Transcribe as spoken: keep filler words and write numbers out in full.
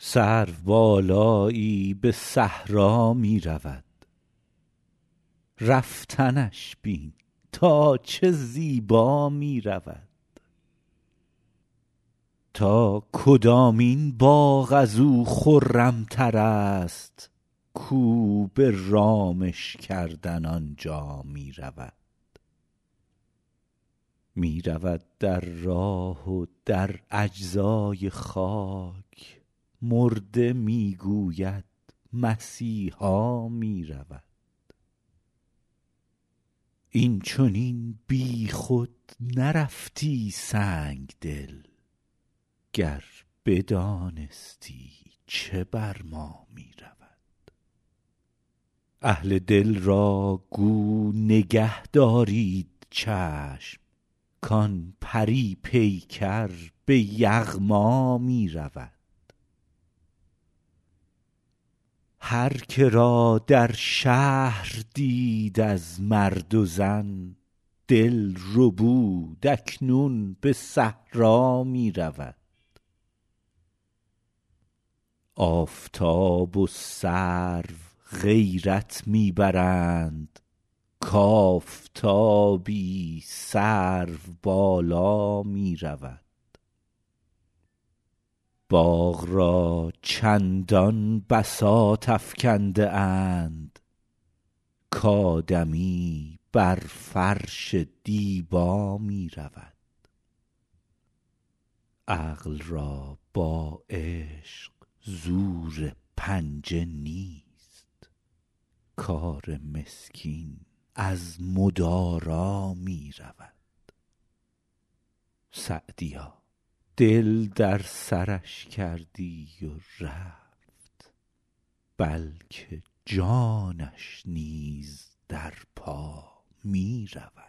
سروبالایی به صحرا می رود، رفتنش بین تا چه زیبا می رود. تا کدامین باغ از او خرم تر است، کو به رامش کردن آنجا می رود. می رود در راه و در اجزای خاک، مرده می گوید مسیحا می رود. این چنین بی خود نرفتی سنگ دل، گر بدانستی چه بر ما می رود. اهل دل را گو نگه دارید چشم، کان پری پیکر به یغما می رود. هر که را در شهر دید از مرد و زن، دل ربود اکنون به صحرا می رود. آفتاب و سرو غیرت می برند، کآفتابی سروبالا می رود. باغ را چندان بساط افکنده اند، کآدمی بر فرش دیبا می رود. عقل را با عشق زور پنجه نیست، کار مسکین از مدارا می رود. سعدیا دل در سرش کردی و رفت، بلکه جانش نیز در پا می رود.